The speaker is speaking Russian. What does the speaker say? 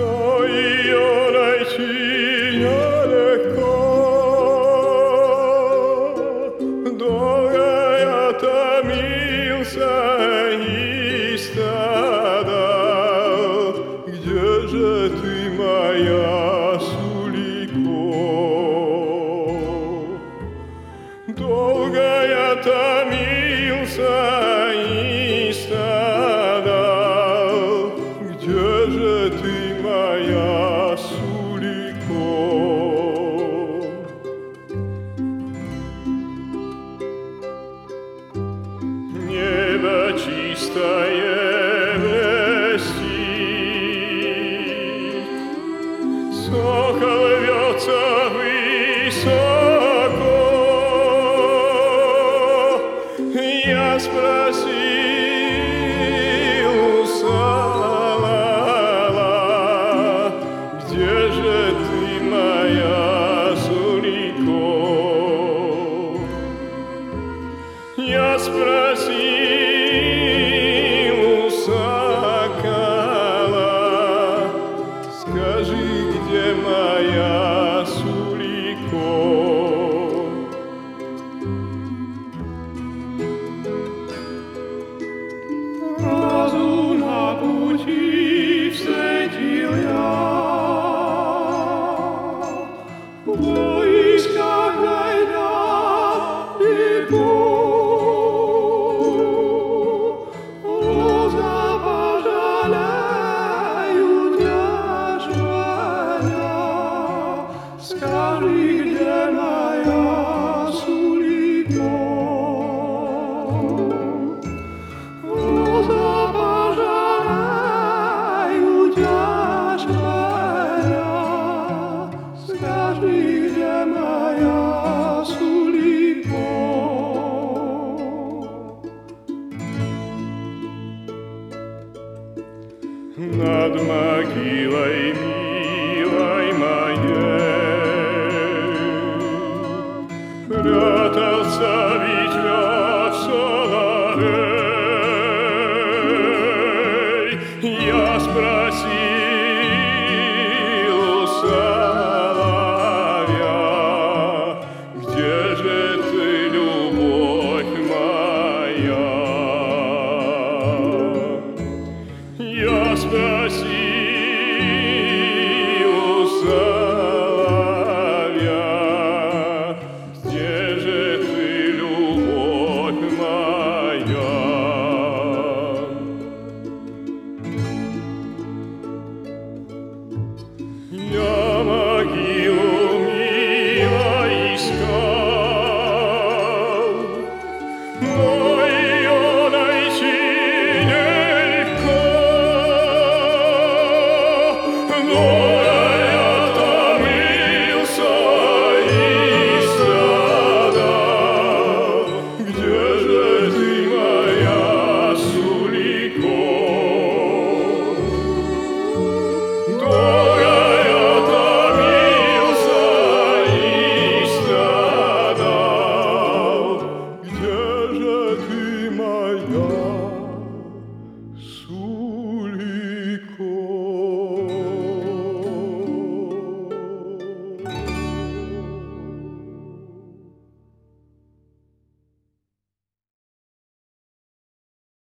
но ее найти нелегко. Долго я томился и страдал. Где же ты, моя Сулико? Долго я томился и страдал. Где же ты, моя Сулико? Небо чистое блестит, сокол рвется высоко. Я спросил у Салала, где же ты, моя Сулико? Я спросил у сокола, скажи, где моя Сулико? Разу на пути встретил я в поисках найдя реку. Роза пожалеют яшваня, скажи, где моя Сулико? Роза пожалеют яшваня, скажи, где моя Сулико? Над могилой